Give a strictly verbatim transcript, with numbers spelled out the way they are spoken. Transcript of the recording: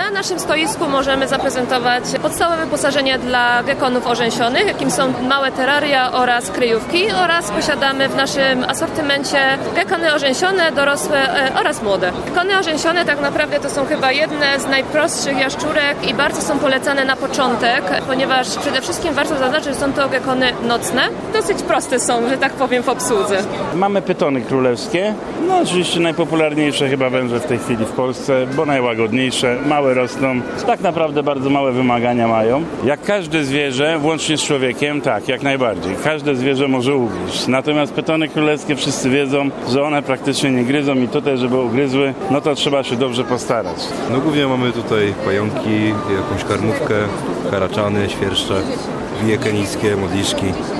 Na naszym stoisku możemy zaprezentować podstawowe wyposażenie dla gekonów orzęsionych, jakim są małe terraria oraz kryjówki, oraz posiadamy w naszym asortymencie gekony orzęsione, dorosłe e, oraz młode. Gekony orzęsione tak naprawdę to są chyba jedne z najprostszych jaszczurek i bardzo są polecane na początek, ponieważ przede wszystkim warto zaznaczyć, że są to gekony nocne. Dosyć proste są, że tak powiem, w obsłudze. Mamy pytony królewskie, no oczywiście najpopularniejsze chyba węże w tej chwili w Polsce, bo najłagodniejsze, małe rosną, tak naprawdę bardzo małe wymagania mają. Jak każde zwierzę, włącznie z człowiekiem, tak, jak najbardziej. Każde zwierzę może ugryźć. Natomiast pytony królewskie wszyscy wiedzą, że one praktycznie nie gryzą i tutaj, żeby ugryzły, no to trzeba się dobrze postarać. No głównie mamy tutaj pająki, jakąś karmówkę, karaczany, świerszcze, wije kenijskie, modliszki.